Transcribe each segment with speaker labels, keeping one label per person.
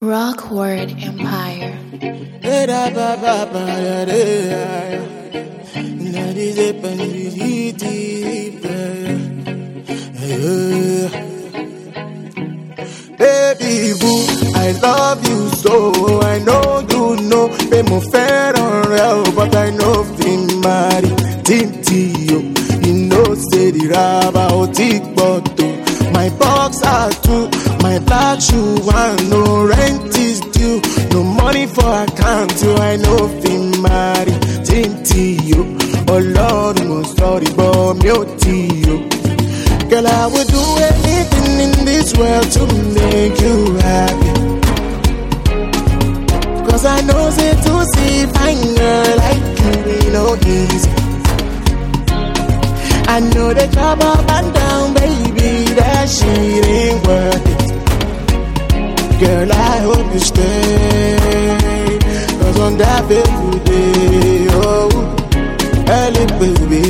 Speaker 1: Rockwood Empire.
Speaker 2: Baby boo, I love you so. I know you know, pé mo fẹ́ràn rẹ o, but I know fin marry Tintio. You know say the raba o ti pọ̀ tó. My boxer too, my black shoe one, no rent is due, no money for account too. I know fin marry Tintio. Ọlọ́run mo sorry but mi ò tí o. Girl, I would do anything in this world to make you happy. Cause I know say to see fine girl like you ain't no easy. I know they drop up and down, baby, that shit ain't worth it. Girl, I hope you stay, cause on that fateful day, oh, early baby,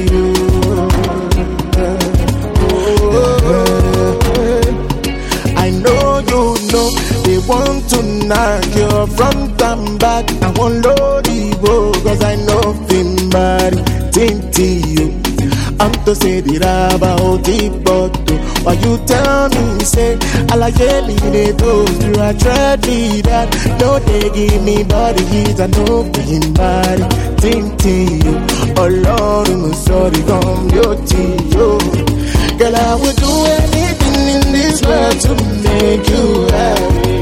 Speaker 2: I know you know they want to knock your front and back. I won't load the boat, cause I know fin body Tintio. I'm to say the raba o ti bottle. Why you tell me say I like jelly they do you I dread me that. No they give me body heat. I know fin body Tintio. Oh Lord I'm sorry come your Tio. Girl I would do anything in this world to make you happy.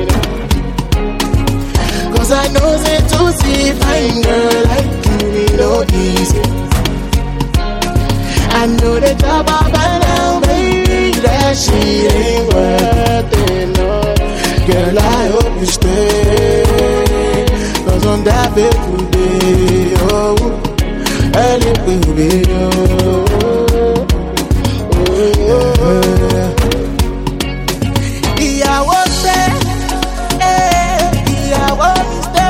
Speaker 2: Cause I know say to see fine girl like you ain't no easy. I know they drop up and down, baby, that shit ain't worth it, no. Girl, I hope you stay, cause on that fateful day, oh, early baby, ìyàwó ṣe, ìyàwó ṣe,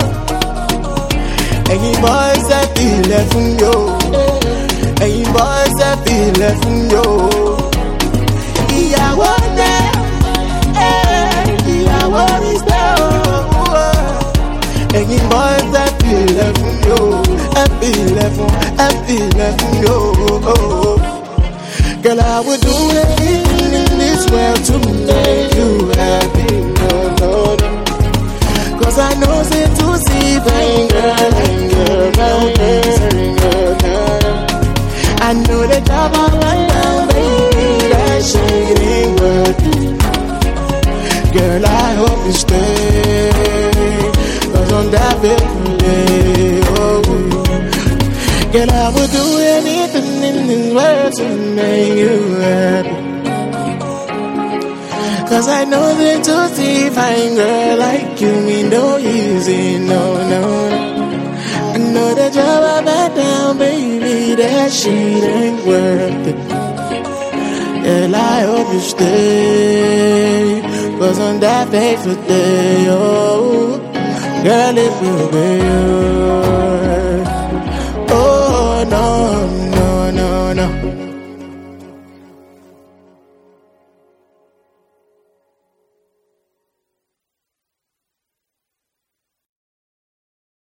Speaker 2: ẹ̀yin boys ẹ filẹ̀ fún yo. Ẹ̀yin boys ẹ filẹ̀ fún yo. Ìyàwó dé, ìyàwó mi ṣe o. Ẹ̀yin boys ẹ filẹ̀ fún yo. Ẹ filẹ̀ fún yo. Girl, I would do anything in this world to make you happy. No, no, no. Cause I know say to see fine girl, I know they drop all right now, baby, that shit ain't worth it. Girl, I hope you stay, cause on that fateful day, oh, girl, I would do anything in this world to make you happy. Cause I know that to see fine girl like you mean no easy, no, no, no. I know that you're up and down, baby, that shit ain't worth it. Girl, I hope you stay, cause on that fateful day, oh, girl, it will be yours. Oh, no, no.